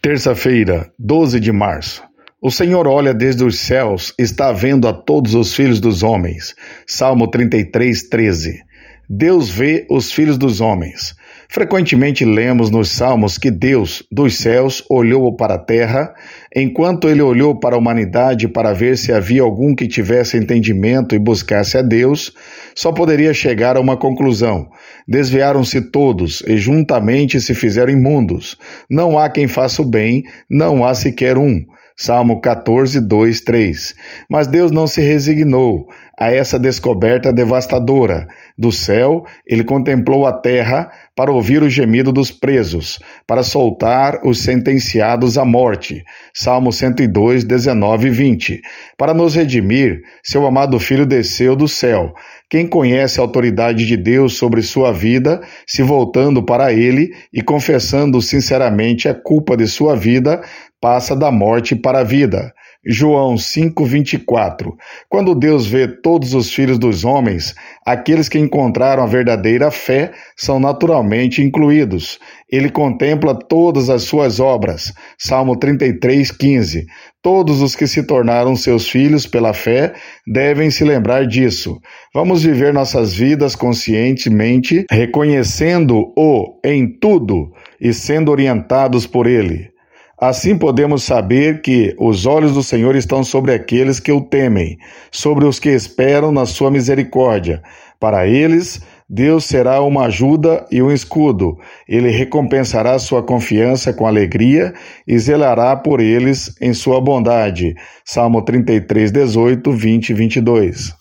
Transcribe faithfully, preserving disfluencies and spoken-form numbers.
Terça-feira, doze de março. O Senhor olha desde os céus, está vendo a todos os filhos dos homens. Salmo trinta e três, treze. Deus vê os filhos dos homens. Frequentemente lemos nos Salmos que Deus, dos céus, olhou para a terra, enquanto ele olhou para a humanidade para ver se havia algum que tivesse entendimento e buscasse a Deus, só poderia chegar a uma conclusão: desviaram-se todos e juntamente se fizeram imundos. Não há quem faça o bem, não há sequer um. Salmo quatorze, dois, três. Mas Deus não se resignou a essa descoberta devastadora. Do céu, ele contemplou a terra para ouvir o gemido dos presos, para soltar os sentenciados à morte. Salmo cento e dois, dezenove e vinte. Para nos redimir, seu amado Filho desceu do céu. Quem conhece a autoridade de Deus sobre sua vida, se voltando para ele e confessando sinceramente a culpa de sua vida, passa da morte para a vida. João cinco, vinte e quatro. Quando Deus vê todos os filhos dos homens, aqueles que encontraram a verdadeira fé são naturalmente incluídos. Ele contempla todas as suas obras. Salmo trinta e três, quinze. Todos os que se tornaram seus filhos pela fé devem se lembrar disso. Vamos viver nossas vidas conscientemente, reconhecendo-o em tudo e sendo orientados por ele. Assim podemos saber que os olhos do Senhor estão sobre aqueles que o temem, sobre os que esperam na sua misericórdia. Para eles, Deus será uma ajuda e um escudo. Ele recompensará sua confiança com alegria e zelará por eles em sua bondade. Salmo trinta e três, dezoito, vinte e vinte e dois.